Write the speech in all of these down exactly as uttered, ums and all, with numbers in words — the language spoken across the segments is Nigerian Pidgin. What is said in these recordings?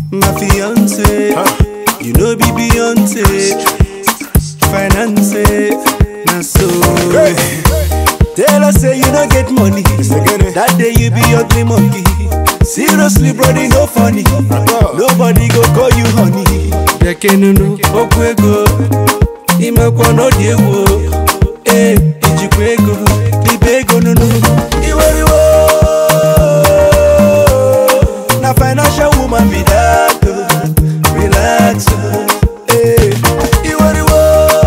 my fiance. Huh? You know be Beyonce. Finance, na so. Hey. Tell us say you don't get money. That day you be ugly monkey. Seriously, brody, no funny. Nobody go call you honey. Yakenunu okwego, imekwa no diewo. Eh, ijikwego, libego nunu. Iwariwo, na financial woman be that. Relax, eh. Iwariwo,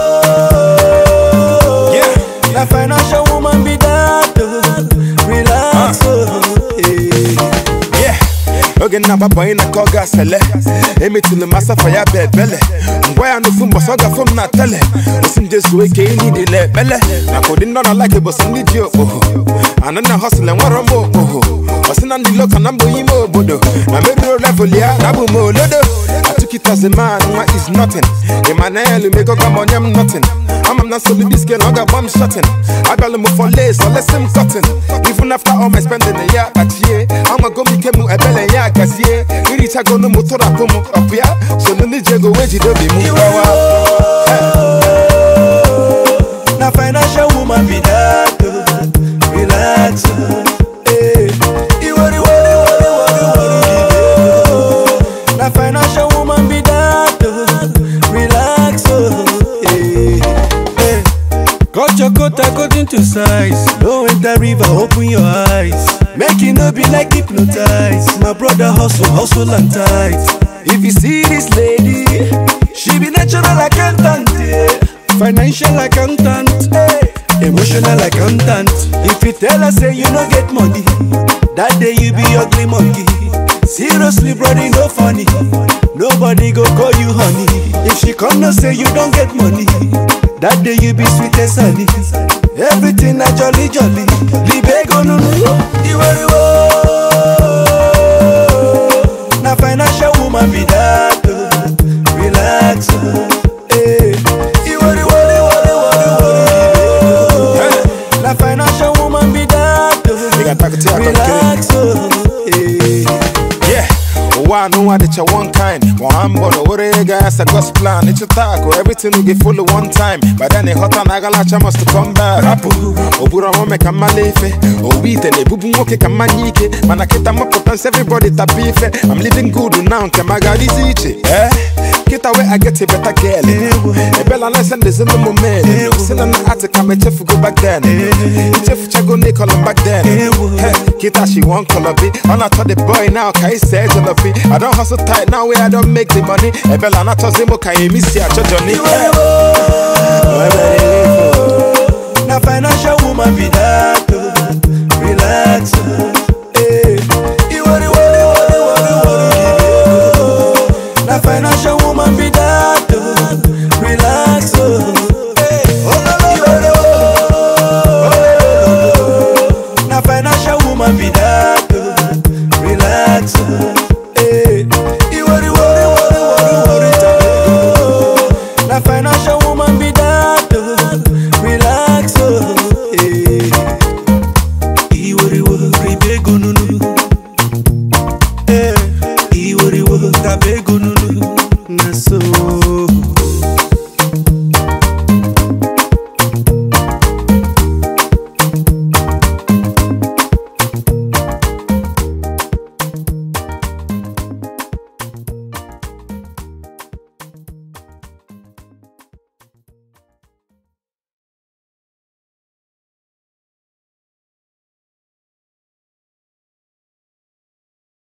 yeah, na financial woman be that. Relax, eh. Oge na baba ina koga sele emi tulu masa for ya bed belle ngwa ya no fun boso ga fun na tele osim jesu we ke ni de le belle na ko din no like boso ni dio oh anana hustle en waro mo oh osina ndi loka na mbo yimo bodo na maybe level ya na bu mo lodo I took it as a man what is nothing Emmanuel me go come on I'm nothing I'm not so this girl I got bomb shotting I got him for lace so let's him cutting even after all my spending a year but yeah I'm gonna go make him a belle ya gazie we reach go no motor up mo up ya so no need go we do be move na financial woman be that relax eh you worry worry worry worry na financial woman be that relax eh eh cut your coat according to size no enter river open your eyes make it no be like hypnotized my brother hustle hustle and tight if you see this lady she be natural accountant yeah. Financial accountant hey. Emotional accountant if you tell her say you no get money that day you be ugly monkey seriously brody no funny nobody go call you honey if she come no say you don't get money that day you be sweet as honey everything na jolly jolly libego nunu iwariwo na financial woman be that relax eh iwariwo na financial woman be that relax eh yeah I know what it's a one kind. One born over guys a gospel plan. It's a taco, everything will get full of one time. But then a hot and agalacha must come back. Rapu, Obura home come malefe. Oh, beat and a bubu moke come manike. Manaketa mopotans everybody tapife. I'm living good now, Kamagadi zichi. Eh? Get away, I get a better girl. A bella nice and there's no moment. Send an attic, I'm a chef go back then. Chef Chago Nicol back then. Hey, Kita she won't call a bit. I'm not the boy now, Kai says on the feet. I don't hustle tight now where I don't make the money. A bella not a zimo, Kai miss ya, Johnny. Na financial woman be that. Relax. Eh, you worry, worry, worry, worry, worry. Na financial woman be that. Relax. Eh, na financial woman be that. Relax.